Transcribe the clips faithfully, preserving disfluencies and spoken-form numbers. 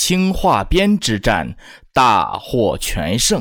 青化边之战大获全胜。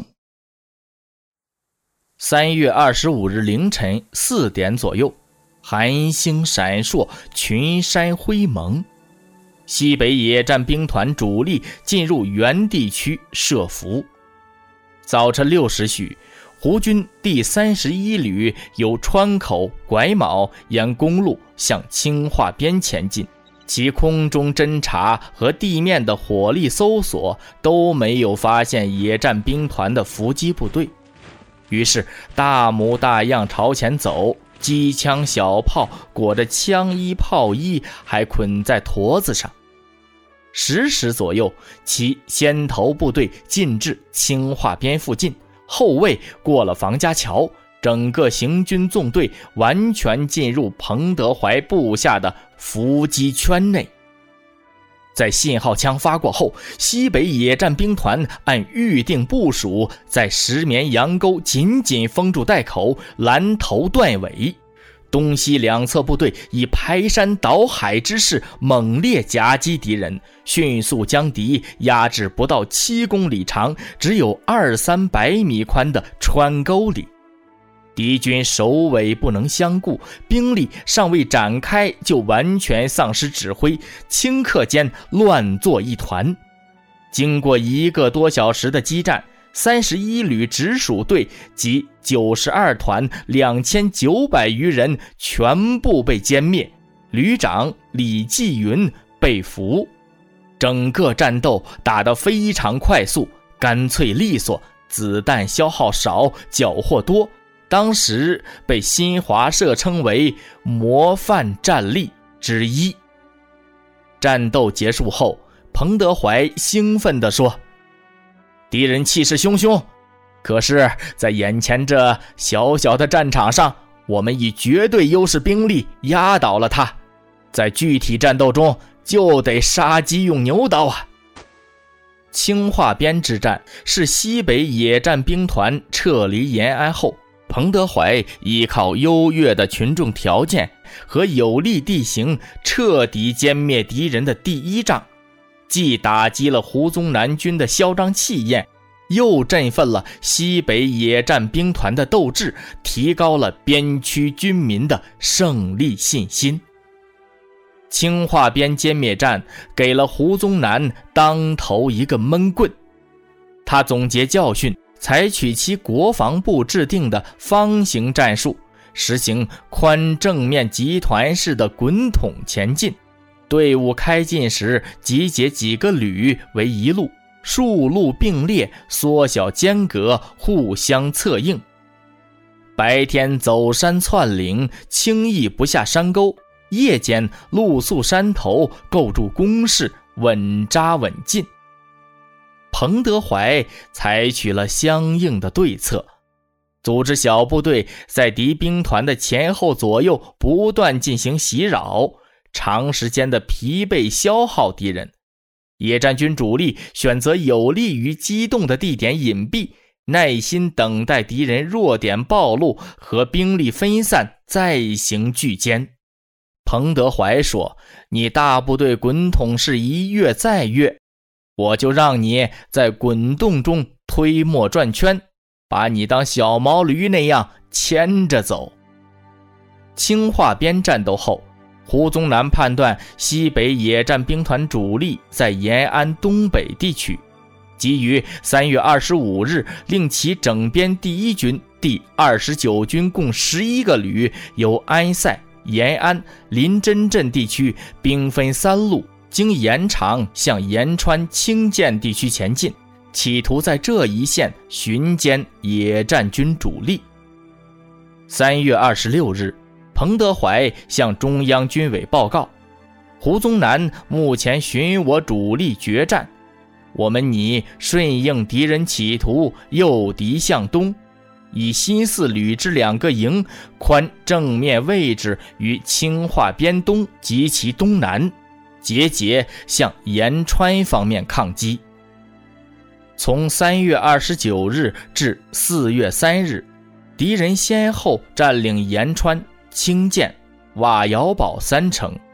三月二十五日凌晨四点左右，寒星闪烁，群山灰蒙，西北野战兵团主力进入原地区设伏。早晨六时许，胡军第三十一旅由川口、拐卯沿公路向青化边前进，其空中侦察和地面的火力搜索都没有发现野战兵团的伏击部队，于是大模大样朝前走，机枪小炮裹着枪衣炮衣，还捆在驼子上。十时左右，其先头部队进至青化边附近，后卫过了房家桥，整个行军纵队完全进入彭德怀部下的伏击圈内。在信号枪发过后，西北野战兵团按预定部署，在石棉羊沟紧紧封住带口，拦头断尾。东西两侧部队以排山倒海之势猛烈夹击敌人，迅速将敌压制不到七公里长，只有二三百米宽的川沟里。敌军首尾不能相顾，兵力尚未展开就完全丧失指挥，顷刻间乱作一团。经过一个多小时的激战，三十一旅直属队及九十二团两千九百余人全部被歼灭，旅长李继云被俘。整个战斗打得非常快速，干脆利索，子弹消耗少，缴获多，当时被新华社称为模范战例之一。战斗结束后，彭德怀兴奋地说：敌人气势汹汹，可是在眼前这小小的战场上，我们以绝对优势兵力压倒了他，在具体战斗中就得杀鸡用牛刀啊！青化边之战是西北野战兵团撤离延安后，彭德怀依靠优越的群众条件和有利地形彻底歼灭敌人的第一仗，既打击了胡宗南军的嚣张气焰，又振奋了西北野战兵团的斗志，提高了边区军民的胜利信心。青化边歼灭战给了胡宗南当头一个闷棍，他总结教训，采取其国防部制定的方形战术，实行宽正面集团式的滚筒前进，队伍开进时集结几个旅为一路，数路并列，缩小间隔，互相策应。白天走山窜岭，轻易不下山沟，夜间露宿山头，构筑工事，稳扎稳进。彭德怀采取了相应的对策，组织小部队在敌兵团的前后左右不断进行袭扰，长时间的疲惫消耗敌人。野战军主力选择有利于机动的地点隐蔽，耐心等待敌人弱点暴露和兵力分散，再行拒歼。彭德怀说：你大部队滚筒式一跃再跃，我就让你在滚动中推磨转圈，把你当小毛驴那样牵着走。青化边战斗后，胡宗南判断西北野战兵团主力在延安东北地区，即于三月二十五日令其整编第一军第二十九军共十一个旅由安塞、延安、临真镇地区兵分三路，经延长向延川、清涧地区前进，企图在这一线巡歼野战军主力。三月二十六日，彭德怀向中央军委报告：胡宗南目前寻我主力决战，我们拟顺应敌人企图，诱敌向东，以新四旅之两个营宽正面位置于青化边东及其东南，节节向延川方面抗击。从三月二十九日至四月三日，敌人先后占领延川、清涧、瓦窑堡三城，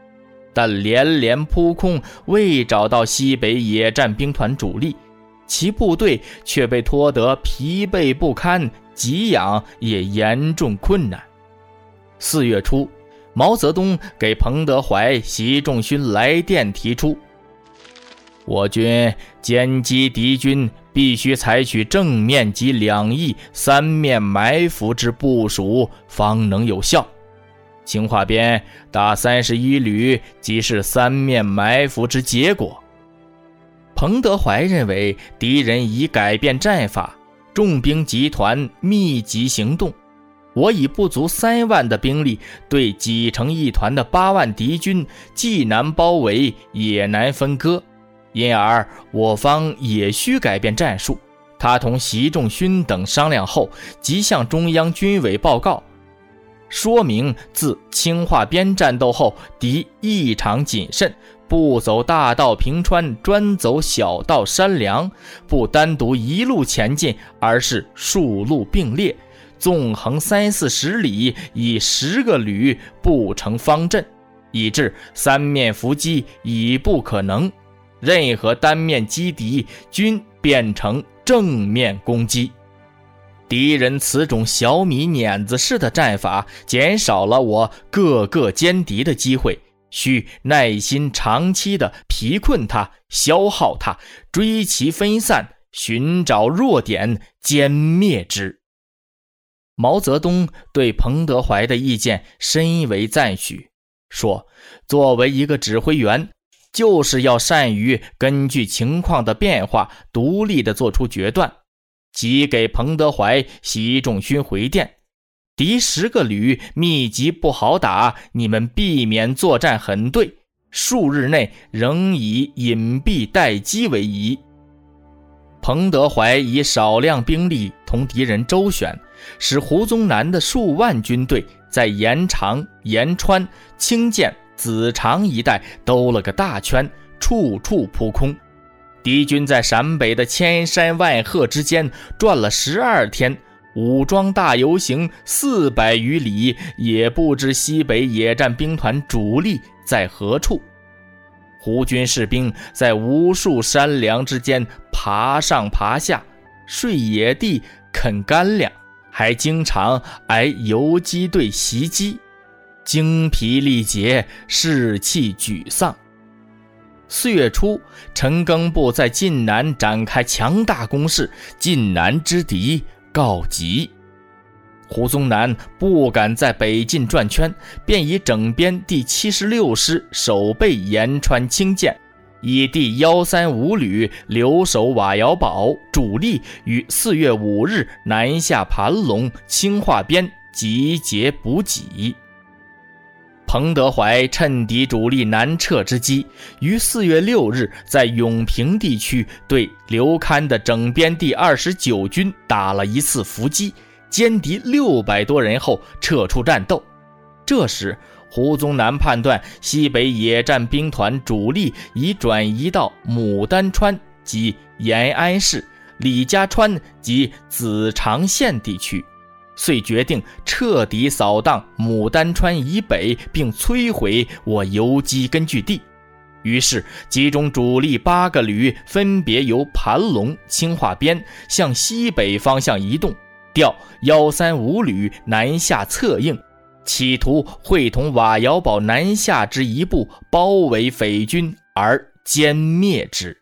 但连连扑空，未找到西北野战兵团主力，其部队却被拖得疲惫不堪，给养也严重困难。四月初，毛泽东给彭德怀、习仲勋来电提出，我军歼击敌军必须采取正面及两翼三面埋伏之部署，方能有效。青化边打三十一旅即是三面埋伏之结果。彭德怀认为敌人已改变战法，重兵集团密集行动，我以不足三万的兵力对挤成一团的八万敌军既难包围也难分割，因而我方也需改变战术。他同习仲勋等商量后，即向中央军委报告，说明自青化边战斗后，敌异常谨慎，不走大道平川，专走小道山梁，不单独一路前进，而是数路并列，纵横三四十里，以十个旅布成方阵，以致三面伏击已不可能，任何单面击敌均变成正面攻击。敌人此种小米碾子式的战法，减少了我各个歼敌的机会，需耐心长期的疲困他，消耗他，追其分散，寻找弱点，歼灭之。毛泽东对彭德怀的意见深为赞许，说作为一个指挥员，就是要善于根据情况的变化独立地做出决断。即给彭德怀、习仲勋回电，敌十个旅密集不好打，你们避免作战很对，数日内仍以隐蔽待机为宜。彭德怀以少量兵力同敌人周旋，使胡宗南的数万军队在延长、延川、清涧、子长一带兜了个大圈，处处扑空。敌军在陕北的千山万壑之间转了十二天，武装大游行四百余里，也不知西北野战兵团主力在何处。胡军士兵在无数山梁之间爬上爬下，睡野地，啃干粮，还经常挨游击队袭击，精疲力竭，士气沮丧。四月初，陈赓部在晋南展开强大攻势，晋南之敌告急。胡宗南不敢在北进转圈，便以整编第七十六师守备延川清涧，以第一三五旅留守瓦窑堡，主力于四月五日南下盘龙、青化边集结补给。彭德怀趁敌主力南撤之机，于四月六日在永平地区对刘戡的整编第二十九军打了一次伏击，歼敌六百多人后撤出战斗。这时胡宗南判断西北野战兵团主力已转移到牡丹川及延安市、李家川及子长县地区，遂决定彻底扫荡牡丹川以北，并摧毁我游击根据地。于是集中主力八个旅，分别由盘龙、青化边向西北方向移动，调一三五旅南下策应，企图会同瓦窑堡南下之一部包围匪军而歼灭之。